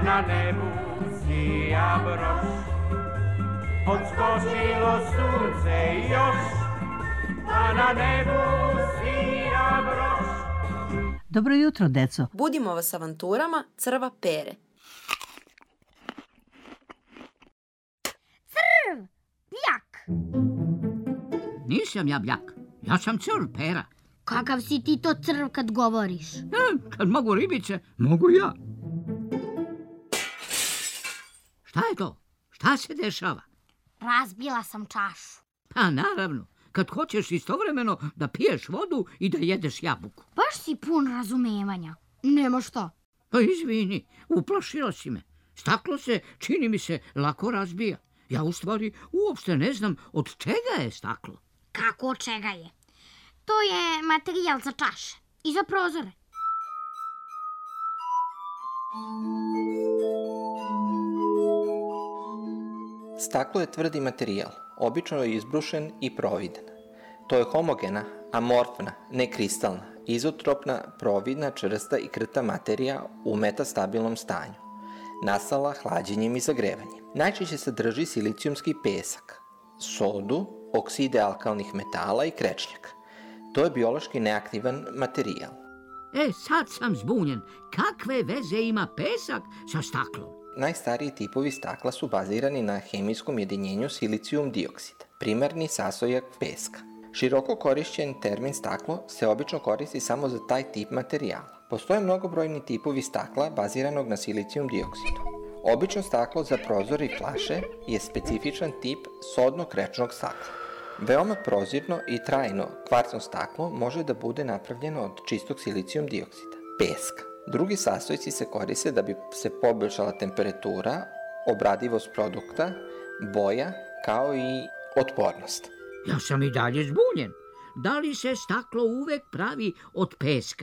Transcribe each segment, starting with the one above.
na nebu sija broš. Odskočilo sunce još, a na nebu sija broš. Dobro jutro, deco. Budimo vas avanturama Crva Pere. Crv, bljak. Nisam ja bljak, ja sam crv, Pera. Kakav si ti to crv kad govoriš? Kad mogu ribice, mogu ja. Šta je to? Šta se dešava? Razbila sam čašu. Pa naravno, kad hoćeš istovremeno da piješ vodu i da jedeš jabuku. Baš si pun razumevanja. Nema šta. Pa izvini, uplašila si me. Staklo se, čini mi se, lako razbija. Ja u stvari uopšte ne znam od čega je staklo. Kako od čega je? To je materijal za čaše i za prozore. Staklo je tvrdi materijal, obično je izbrušen i providan. To je homogena, amorfna, nekristalna, izotropna, providna, čvrsta i krta materija u metastabilnom stanju, nastala hlađenjem i zagrevanjem. Najčešće sadrži silicijumski pesak, sodu, okside alkalnih metala i krečnjak. To je biološki neaktivan materijal. Sad sam zbunjen. Kakve veze ima pesak sa staklom? Najstariji tipovi stakla su bazirani na hemijskom jedinjenju silicijum dioksid, primarni sastojak peska. Široko korišćen termin staklo se obično koristi samo za taj tip materijala. Postoje mnogobrojni tipovi stakla baziranog na silicijum dioksidu. Obično staklo za prozore i flaše je specifičan tip sodno-krečnog stakla. Veoma prozirno i trajno kvarcno staklo može da bude napravljeno od čistog silicijum dioksida, peska. Drugi sastojci se koriste da bi se poboljšala temperatura, obradivost produkta, boja, kao i otpornost. Ja sam i dalje zbunjen. Da li se staklo uvek pravi od peska?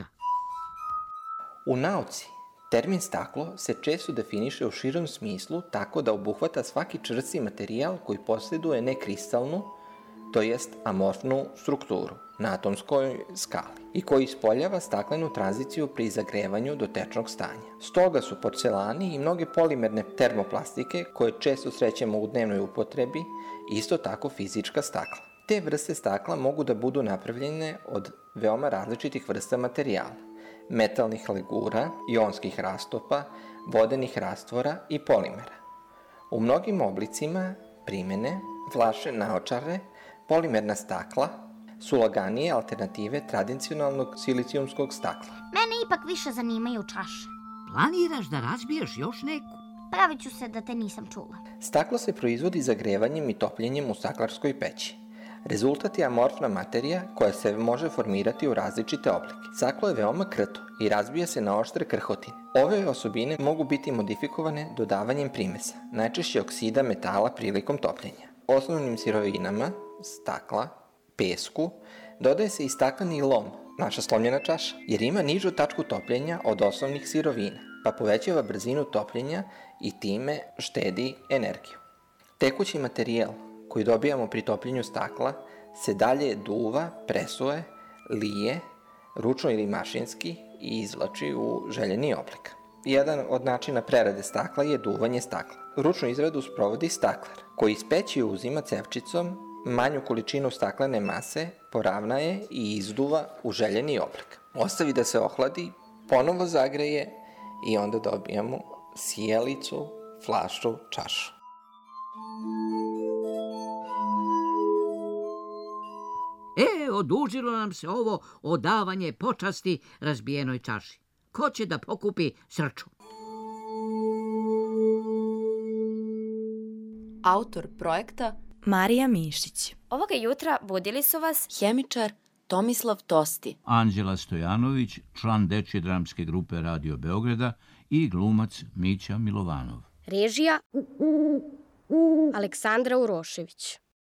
U nauci, termin staklo se često definiše u širom smislu tako da obuhvata svaki čvrsti materijal koji posjeduje nekristalnu, to jest amorfnu strukturu na atomskoj skali i koji ispoljava staklenu tranziciju pri zagrevanju do tečnog stanja. Stoga su porcelani i mnoge polimerne termoplastike koje često srećemo u dnevnoj upotrebi isto tako fizička stakla. Te vrste stakla mogu da budu napravljene od veoma različitih vrsta materijala, metalnih legura, ionskih rastopa, vodenih rastvora i polimera. U mnogim oblicima primene, flaše, naočare, polimerna stakla su laganije alternative tradicionalnog silicijumskog stakla. Mene ipak više zanimaju čaše. Planiraš da razbiješ još neku? Pravit ću se da te nisam čula. Staklo se proizvodi zagrevanjem i topljenjem u staklarskoj peći. Rezultat je amorfna materija koja se može formirati u različite oblike. Staklo je veoma krto i razbija se na oštre krhotine. Ove osobine mogu biti modifikovane dodavanjem primesa, najčešće oksida metala prilikom topljenja. Osnovnim sirovinama stakla, pesku, dodaje se i stakleni lom, naša slomljena čaša, jer ima nižu tačku topljenja od osnovnih sirovina, pa povećava brzinu topljenja i time štedi energiju. Tekući materijal koji dobijamo pri topljenju stakla se dalje duva, presuje, lije, ručno ili mašinski i izvlači u željeni oblik. Jedan od načina prerade stakla je duvanje stakla. Ručnu izradu sprovodi staklar, koji iz peći uzima cevčicom manju količinu staklene mase, poravna je i izduva u željeni oblik. Ostavi da se ohladi, ponovo zagreje i onda dobijamo sijalicu, flašu, čašu. Odužilo nam se ovo odavanje počasti razbijenoj čaši. Ko će da pokupi srču? Autor projekta Marija Mišić. Ovoga jutra budili su vas hemičar Tomislav Tosti, Anđela Stojanović, član dečje dramske grupe Radio Beograda i glumac Mića Milovanov. režija Aleksandra Urošević.